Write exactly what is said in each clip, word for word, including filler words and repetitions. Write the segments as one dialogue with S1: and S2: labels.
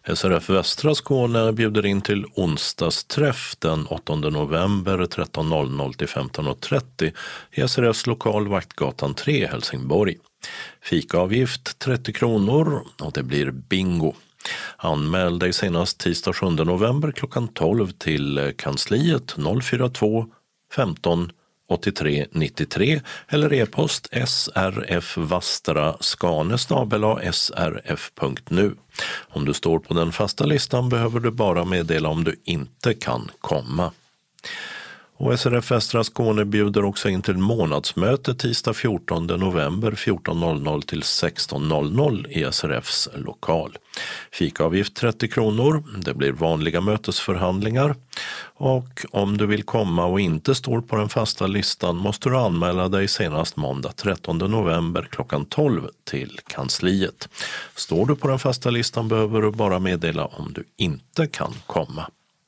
S1: S R F Västra Skåne bjuder in till onsdagsträff den åttonde november tretton noll noll till femton trettio i S R Fs lokal Vaktgatan tre, Helsingborg. Fikaavgift trettio kronor och det blir bingo. Anmäl dig senast tisdag sjunde november klockan tolv till kansliet noll fyra två femton åttiotre nittiotre eller e-post srfvastra.skane snabel-a srf punkt nu. Om du står på den fasta listan behöver du bara meddela om du inte kan komma. Och S R F Västra Skåne bjuder också in till månadsmöte tisdag fjortonde november fjorton noll noll till sexton noll noll i S R Fs lokal. Fikaavgift trettio kronor, det blir vanliga mötesförhandlingar och om du vill komma och inte står på den fasta listan måste du anmäla dig senast måndag trettonde november klockan tolv till kansliet. Står du på den fasta listan behöver du bara meddela om du inte kan komma.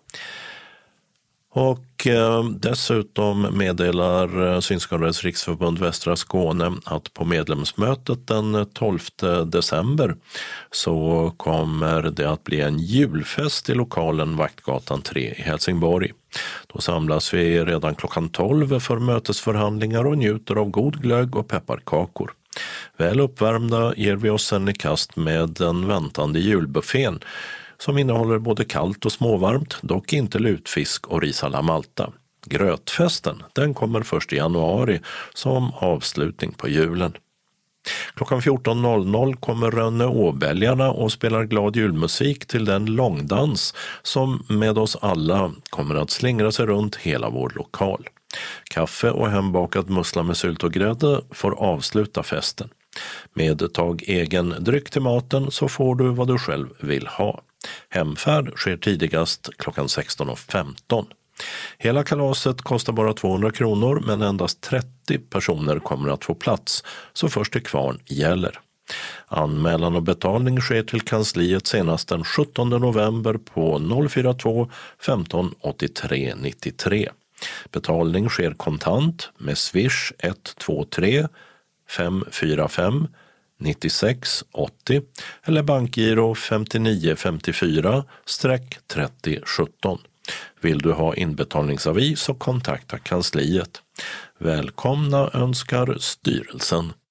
S1: Och eh, dessutom meddelar Synskadades riksförbund Västra Skåne att på medlemsmötet den tolfte december så kommer det att bli en julfest i lokalen Vaktgatan tre i Helsingborg. Då samlas vi redan klockan tolv för mötesförhandlingar och njuter av god glögg och pepparkakor. Väl uppvärmda ger vi oss sen i kast med den väntande julbuffén som innehåller både kallt och småvarmt, dock inte lutfisk och ris alla Malta. Grötfesten, den kommer först i januari som avslutning på julen. Klockan fjorton noll noll kommer Rönne Åbälgarna och spelar glad julmusik till den långdans som med oss alla kommer att slingra sig runt hela vår lokal. Kaffe och hembakad mussla med sylt och grädde får avsluta festen. Med tag egen dryck till maten så får du vad du själv vill ha. Hemfärd sker tidigast klockan sexton femton. Hela kalaset kostar bara tvåhundra kronor men endast trettio personer kommer att få plats, så först till kvarn gäller. Anmälan och betalning sker till kansliet senast den sjuttonde november på noll fyra två femton åttiotre nittiotre. Betalning sker kontant med Swish ett två tre fem fyra fem nittiosex åttio eller bankgiro femtionio femtiofyra trettio sjutton. Vill du ha inbetalningsavi så kontakta kansliet. Välkomna önskar styrelsen.